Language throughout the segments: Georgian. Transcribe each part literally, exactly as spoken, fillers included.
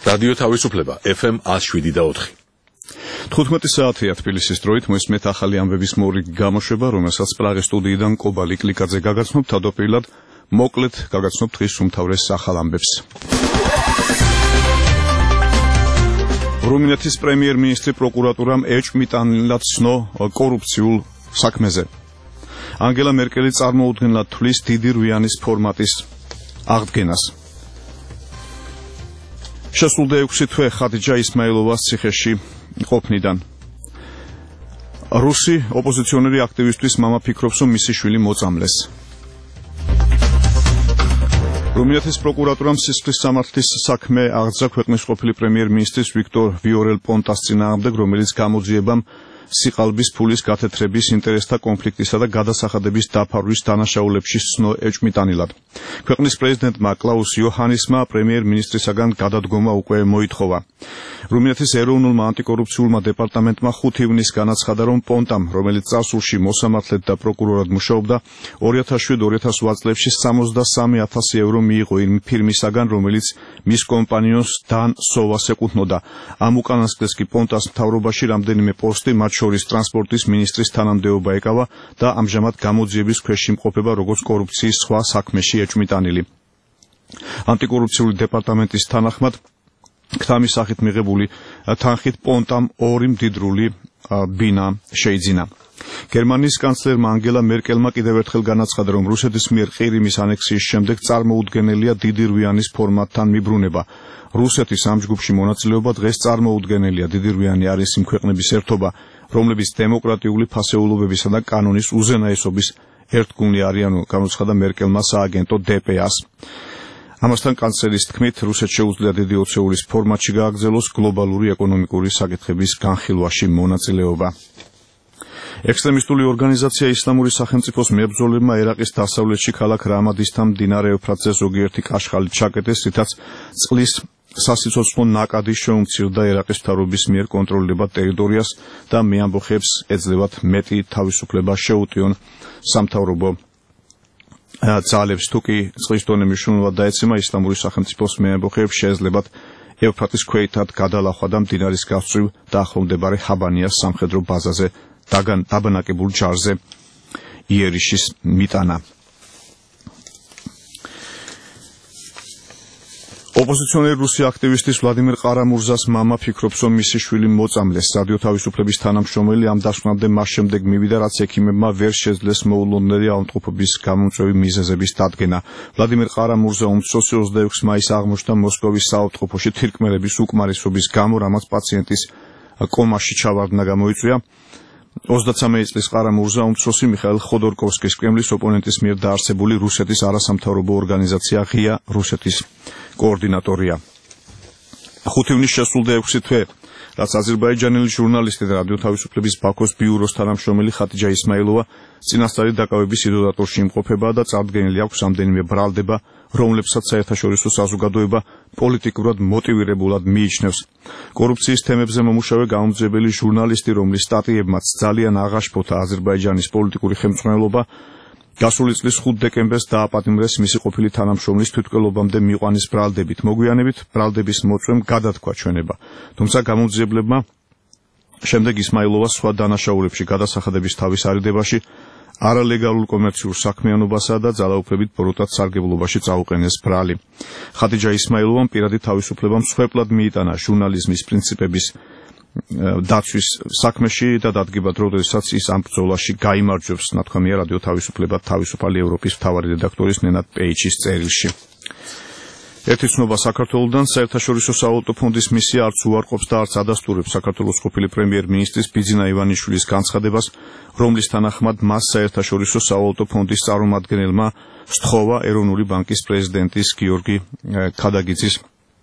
რადიო თავისუფლება ეფ ემ one oh seven და four. თხუთმეტი საათია თბილისის დროით მოისმენთ ახალი ამბების მორიგი გამოშვება, რომელსაც პრაღის სტუდიიდან კობალი კლიკაძე გაგაცნობთ. თავდაპირველად მოკლედ გაგაცნობთ დღის უმთავრეს ახალ ამბებს. რუმინეთის პრემიერ-მინისტრი პროკურატურამ ეჭვმიტანილად ცნო კორუფციულ საქმეზე. ანგელა მერკელი წარმოუდგენლად თვლის დიდი რვიანის ფორმატის აღდგენას. შესულდა ექვსი თვე ხადიჯა ისმაილოვას ციხეში ყოფნიდან. რუსი ოპოზიციონერი აქტივისტვის მამა ფიქრობს, რომ მისი შვილი მოწამლეს. რუმინეთის პროკურატურამ სისხლის სამართლის საქმე აღძრა ქვეყნის ყოფილი პრემიერ-მინისტრის ვიქტორ ვიორელ-პონტას წინააღმდეგ, რომელიც გამოძიებამ სიყალბის ფულის გათეთრების, ინტერესთა კონფლიქტისა და გადასახადების დაფარვის დანაშაულებში ცნო ეჭვმიტანილად. ქვეყნის პრეზიდენტმა კლაუს იოჰანისმა პრემიერ-მინისტრისაგან გადადგომა უკვე მოითხოვა. რუმინეთის ეროვნულმა ანტიკორუფციულმა დეპარტამენტმა ხუთი ივნისს განაცხადა, რომ პონტამ, რომელიც წარსულში მოსამართლედ და პროკურორად მუშაობდა, ორი ათას შვიდ ორი ათას ოთხ წლებში სამოცდასამი ათასი ევრო მიიღო იმ ფირმისაგან, რომელიც მის კომპანიონს დან სოვას ეკუთვნოდა. ამ უკანასკნელს კი პონტას მთავრობაში რამდენიმე პოსტი, მათ შორის ტრანსპორტის მინისტრის თანამდებობა ეკავა და ამჟამად გამოძიების ქვეშ იმყოფება როგორც კორუფციის სხვა საქმეში ეჭვმიტანილი. ანტიკორუფციული დეპარტამენტის თანახმად ქთამის სახით მიღებული თანხით პონტამ ორი მდიდრული ბინა შეიძინა. გერმანიის კანცლერმა ანგელა მერკელმა კიდევ ერთხელ განაცხადა, რომ რუსეთის მიერ ყირიმის ანექსიის შემდეგ წარმოუდგენელია დიდი რვიანის ფორმატთან მიბრუნება. რუსეთის ამ ჯგუფში მონაწილეობა დღეს წარმოუდგენელია. დიდი რვიანი არის იმ ქვეყნების ერთობა, რომლებიც დემოკრატიული ფასეულობებისა და კანონის უზენაესობის ერთგუნი არიან, გამოცხადა მერკელმა სააგენტო დე პე ას. ამასთან კანცლერის თქმით, რუსეთს შეუძლია დიდი ოცეულის ფორმატში გააგრძელოს გლობალური ეკონომიკური საკითხების განხილვაში მონაწილეობა. ექსტრემისტული ორგანიზაცია ისლამური სახელმწიფოს მებრძოლებმა ერაყის დასავლეთში ქალაქ რამადისთან მდინარე ევფრატზე ზოგიერთი კაშხალი ჩაკეტეს, რითაც წყლის სასიცოცხლო ნაკადი შეუმცირდა ერაყის მთავრობის მიერ კონტროლირებად ტერიტორიას და მეამბოხეებს ეძლევათ მეტი თავისუფლება შეუტიონ სამთავრობო ძალებს. თუ კი წყლის დონე მნიშვნელოვნად დაეცემა, ისლამური სახელმწიფოს მეამბოხეებს შეეძლებათ ევფრატის ქვეითად გადალახვა და მდინარის გასწვრივ და ახლომდებარე ჰაბანიას სამხედრო ბაზაზე დაბანაკებულ ჯარზე იერიშის მიტანა. ოპოზიციონერი რუსი აქტივისტის ვლადიმერ ყარამურზას მამა ფიქრობს, რომ მისი შვილი მოწამლეს. რადიო თავისუფლების თანამშრომელი ამ დასკვნამდე მას შემდეგ მივიდა, რაც ექიმებმა ვერ შეძლეს მოულოდნელი ავადმყოფობის გამომწვევი მიზეზების დადგენა. ვლადიმერ ყარამურზა უმცროსი ოცდაექვსი მაისს აღმოჩნდა მოსკოვის საავადმყოფოში თირკმელების უკმარისობის გამო, რამაც პაციენტის კომაში ჩავარდნა გამოიწვია. ოცდაცამეტი წლის ყარამურზა უმცროსი მიხაილ ხოდორკოვსკის, კრემლის ოპონენტის მიერ დაარსებული რუსეთის არასამთავრობო ორგანიზაცია ღია რუსეთის კოორდინატორია. ხუთი ივნისს შესულდა ექვსი თვე, რაც აზერბაიჯანელი ჟურნალისტი და რადიო თავისუფლების ბაქოს ბიუროს თანამშრომელი ხადიჯა ისმაილოვა წინასწარი დაკავების იზოლატორში იმყოფება და წარდგენილი აქვს რამდენიმე ბრალდება, რომლებსაც საერთაშორისო საზოგადოება პოლიტიკურად მოტივირებულად მიიჩნევს. კორუფციის თემებზე მომუშავე გამომძიებელი ჟურნალისტი, რომლის სტატიებმაც ძალიან აღაშფოთა აზერბაიჯანის პოლიტიკური ხელმძღვანელობა, გასული წლის ხუთი დეკემბერს დააპატიმრეს მისი ყოფილი თანამშრომლის თვითმკვლელობამდე მიყვანის ბრალდებით. მოგვიანებით ბრალდების მოწვევამ გადათქვა ჩვენება, თუმცა გამომძიებლებმა შემდეგ ისმაილოვას სხვა დანაშაულებში გადასახადების თავის არიდებაში, არალეგალურ კომერციულ საქმიანობასა და ძალაუფლებით ბოროტად სარგებლობაში წაუყენეს ბრალი. ხადიჯა ისმაილოვამ პირადი თავისუფლება მსხვერპლად მიიტანა ჟურნალიზმის პრინციპების დაცვის საქმეში და დადგება დრო, როდესაც ის ამ ბრძოლაში გაიმარჯვებს, ნათქვამია რადიო თავისუფლება თავისუფალი ევროპის მთავარი რედაქტორის ნენად პეიჩის წერილში. ერთი ცნობა საქართველოდან, საერთაშორისო სავალუტო ფონდის მისია არც უარყოფს და არც ადასტურებს საქართველოს ყოფილი პრემიერ-მინისტრის ბიძინა ივანიშვილის განცხადებას, რომლის თანახმად მას საერთაშორისო სავალუტო ფონდის წარმომადგენელმა სთხოვა ეროვნული ბანკის პრეზიდენტის გიორგი ქადაგიძის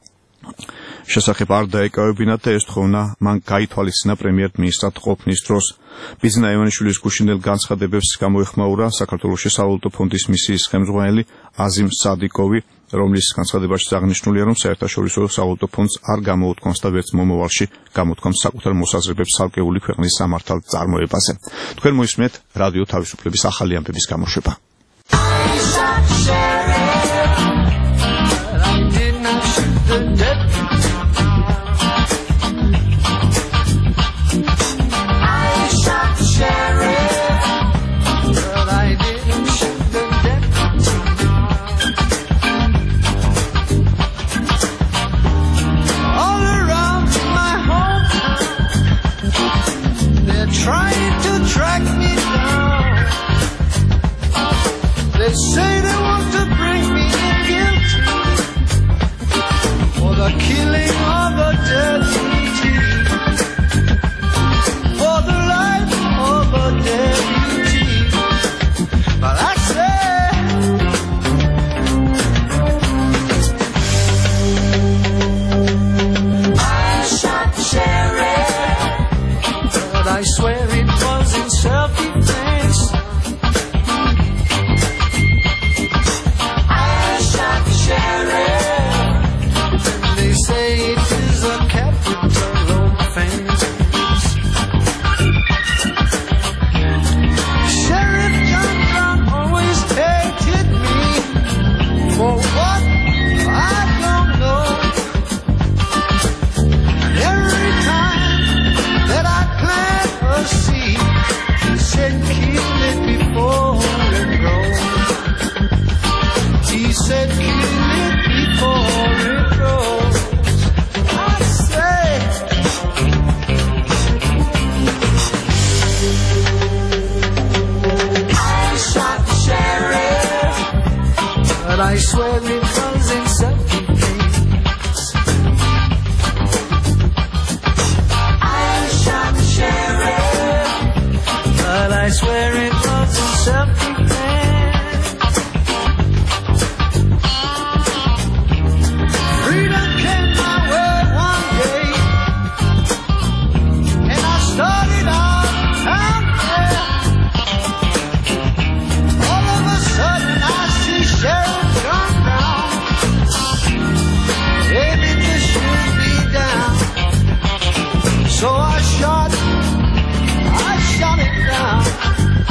შესახებ არ დაეკავებინათ და ეს თხოვნა მან გაითვალისწინა პრემიერ-მინისტრად ყოფნის დროს. ბიძინა ივანიშვილის გუშინდელ განცხადებებს გამოეხმაურა საქართველოში სავალუტო ფონდის მისიის ხელმძღვანელი აზიმ სადიკოვი, რომლის განცხადებაში აღნიშნულია, რომ საერთაშორისო სავალუტო ფონდს არ გამოუთქვამს და ვერც მომავალში გამოთქვამს საკუთარ მოსაზრებებს ცალკეული ქვეყნის სამართალ წარმოებაზე. თქვენ მოისმენთ რადიო თავისუფლების ახალი ამბების გამოშვება. say they want to bring me the guilt for the killing of a deputy, for the life of a deputy. But I say I shot the sheriff, but I swear it was in self-defense. I shot the sheriff, and they say it is a capital offense. Sheriff John Brown always hated me. For what? I don't know. And every time that I plant a seed, he said kill it before it grows. He said kill it before it grows. I say I shot the sheriff, but I swear it was in self-defense. I shot the sheriff, but I swear it was in self-defense. Freedom came my way one day, and I started out out there. All of a sudden I see Sheriff John Brown aiming to shoot me down. So I shot, I shot him down.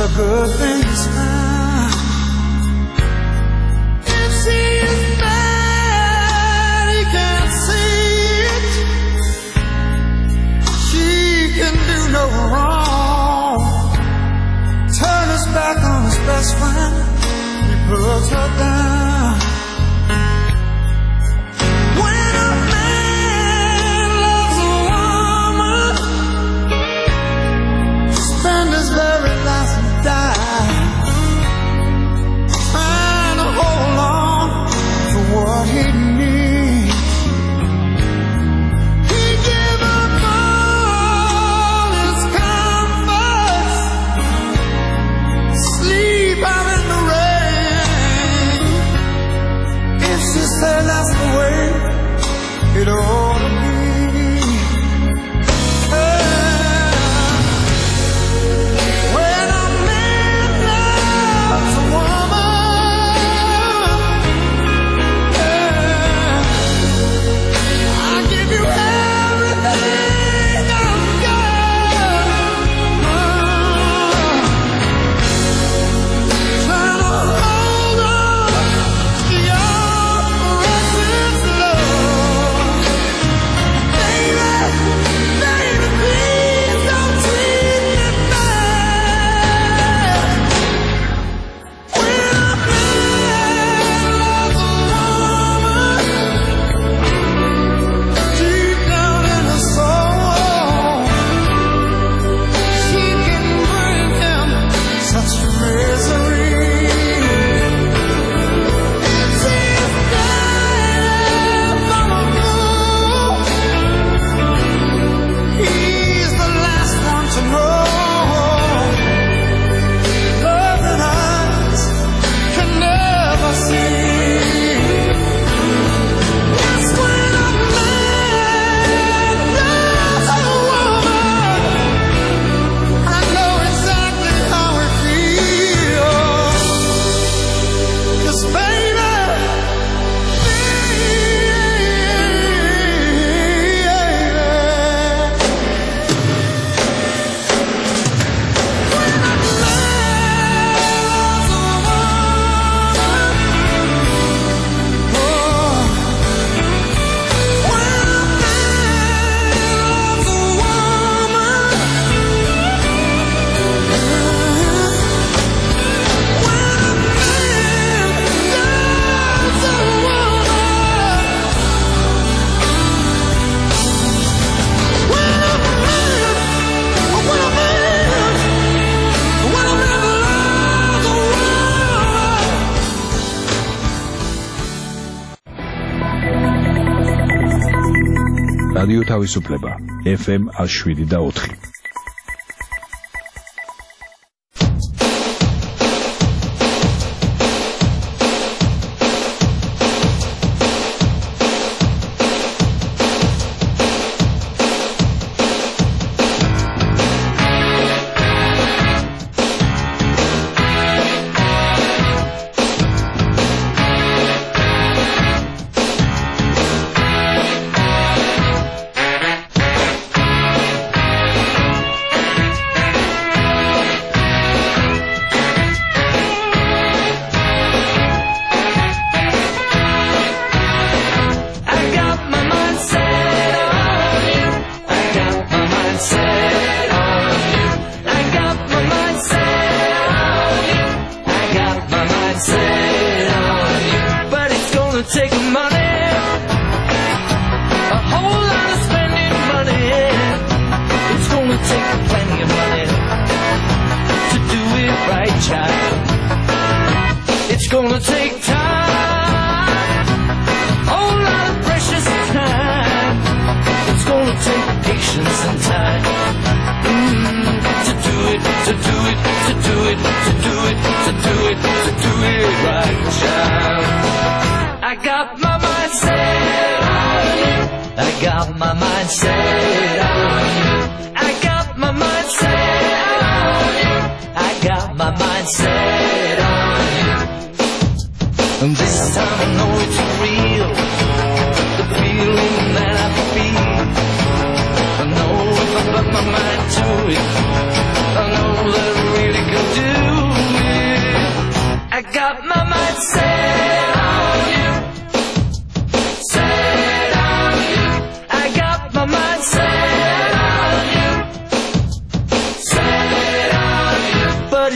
a good thing to smile. If she is bad, he can't see it. She can do no wrong. Turn his back on his best friend, he puts her down. When a man loves a woman, spend his very last and die, trying to hold on to what he needs. He give up all his comforts, sleep out in the rain. If she said that's the way it ought to be. When a man loves a woman, I give you everything I've got. Trying to hold on to your precious love. Baby, baby, please don't treat me bad. When a man loves a woman, deep down in her soul, she can bring him such misery. If she's dead from a fool, he's the last one to know. Love that eyes can never see. That's when a man loves a woman. I know exactly how it feels. 'Cause baby, რადიო თავისუფლება ეფ ემ one oh seven და four. Take money, a whole lot of spending money. It's gonna take plenty of money to do it right, child. It's gonna take time, a whole lot of precious time. It's gonna take patience and time mm, to do it, to do it, to do it, to do it, to do it, to do it right, child. I got my mind set on you. I got my mind set on you. I got my mind set on you. I got my mind set on you. And this time I know it's real, the feeling that I feel. I know if I put my mind to it, I know that I really can do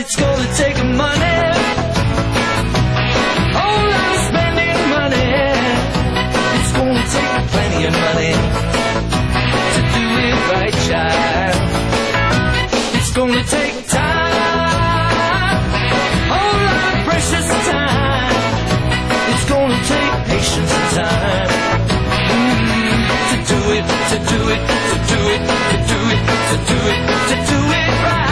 it's gonna take money. Oh, I'm spending money. It's gonna take plenty of money to do it right, child. It's gonna take time, oh, my precious time. It's gonna take patience and time mm, to do it, to do it, to do it, to do it, to do it, to do it right.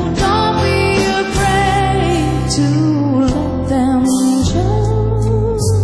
To let them just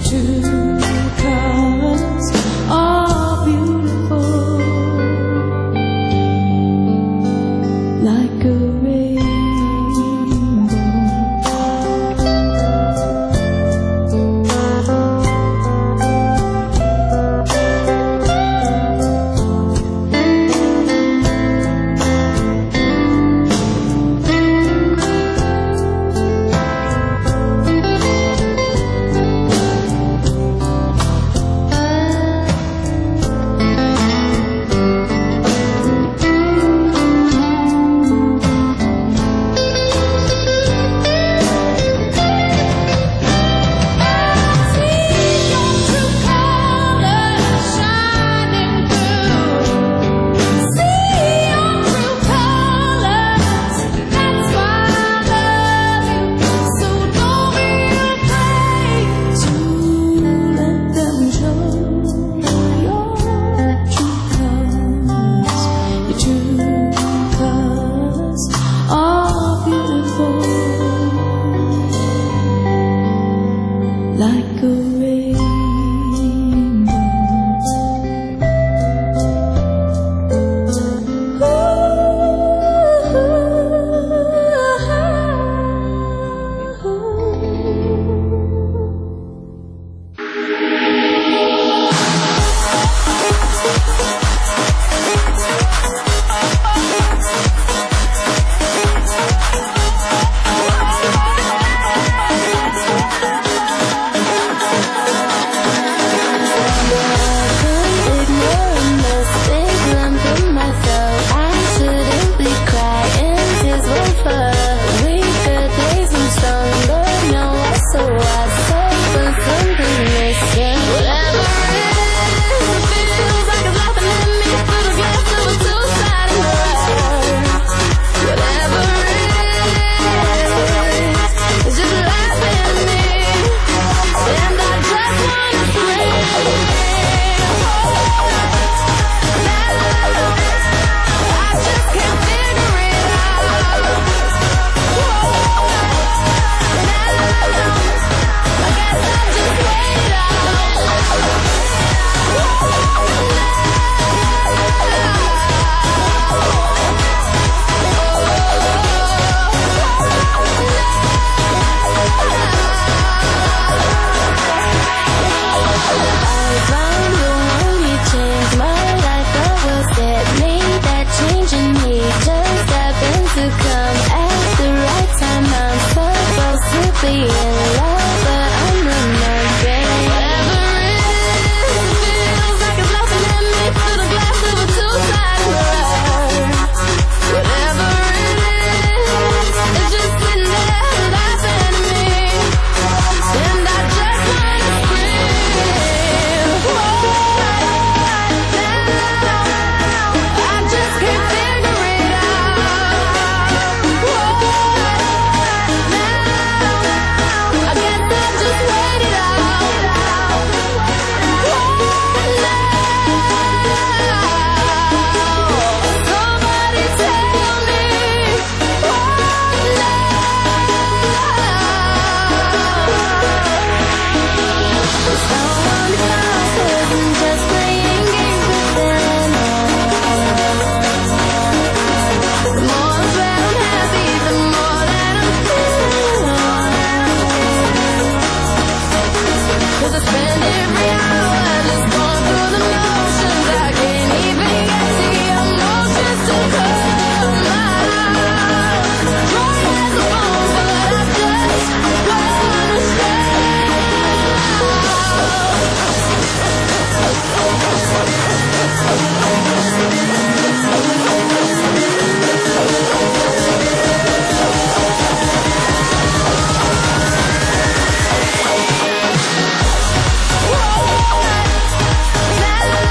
Whoa.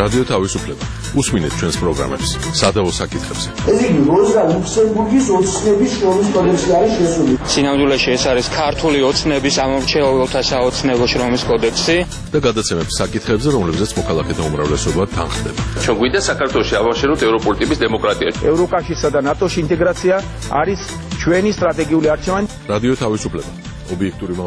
რადიო თავისუფლება. უსმინეთ ჩვენს პროგრამებს სადავო საკითხებზე. ეს იგი როზა ლუქსემბურგის ოცნების შრომის კოდექსი არის შესული. სინამდვილეში ეს არის ქართული ოცნების ამომრჩეველთა საოცნებო შრომის კოდექსი და გადაცემებს საკითხებზე, რომლებზეც მოქალაქეთა უმრავლესობა თანხდება. ჩვენ გვინდა საქართველოში ავაშენოთ ევროპული ტიპის დემოკრატია. ევროკავშირსა და ნატოში ინტეგრაცია არის ჩვენი სტრატეგიული არჩევანი. რადიო თავისუფლება. ობიექტური